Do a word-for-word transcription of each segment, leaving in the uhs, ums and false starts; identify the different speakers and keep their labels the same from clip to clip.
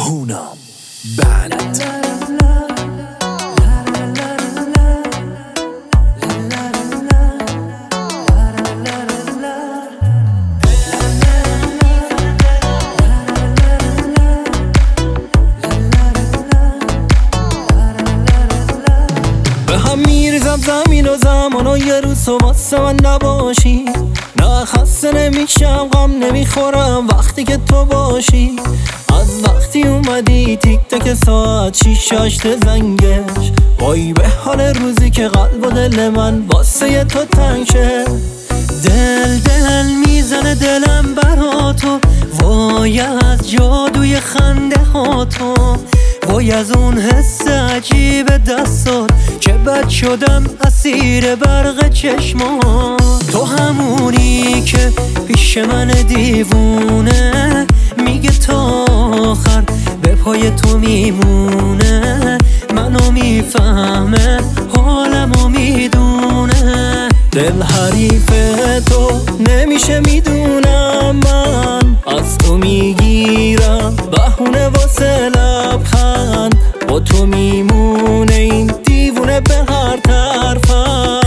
Speaker 1: هونام بند.
Speaker 2: به هم میریزم زمین و زمان و یه روز تو واسه من نباشی. نه خسته نمیشم غم نمیخورم وقتی که تو باشی. از وقتی اومدی تیک تک ساعت شیش شاشته زنگش. وای به حال روزی که قلب و دل من واسه تو تنگ شه.
Speaker 3: دل دل میزنه دلم برا تو، وای از جادوی خنده ها تو، وای از اون حس عجیب دستات که بد شدم اسیر برق چشمات. تو همونی که پیش من دیوونه میگه تا آخر به پای تو میمونه. منو میفهمه حالمو میدونه.
Speaker 2: دل حریف تو نمیشه میدونم من. از تو میگیرم بهونه واسه لبخند. با تو میمونه این دیوونه به هر طرفم.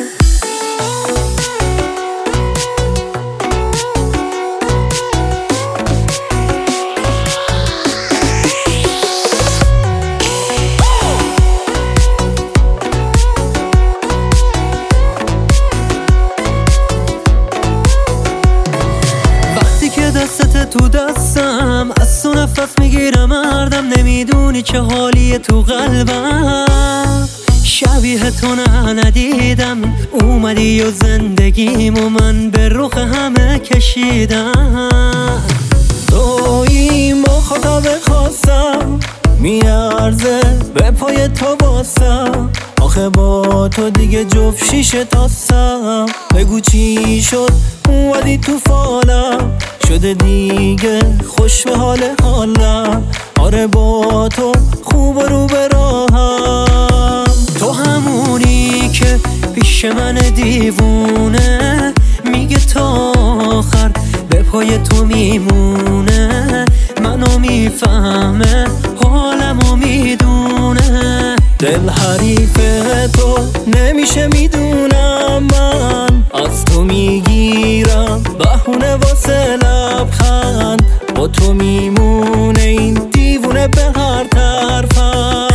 Speaker 3: دستت تو دستم از تو نفس میگیرم مردم. نمیدونی چه حالیه تو قلبم. شبیه تو نه ندیدم. اومدی و زندگیمو من به رخ همه کشیدم.
Speaker 2: تویی مخاطب خواستم میارزه به پای تو باسم. آخه با تو دیگه جفت شیشه تاستم. بگو چی شد اومدی تو فالم. شده دیگه خوش به حال حالم. آره با تو خوب و رو به راهم.
Speaker 3: تو همونی که پیش من دیوونه میگه تا آخر به پای تو میمونه. منو میفهمه حالمو میدونه.
Speaker 2: دل حریف تو نمیشه میدونم من. از تو میگیرم بهونه واسه لبخند. با تو میمونه این دیوونه به هر طرفم.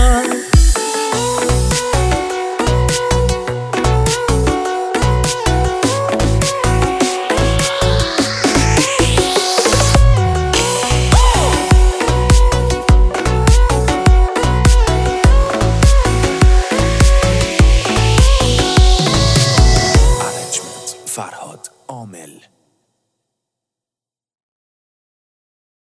Speaker 1: فرهاد عامل.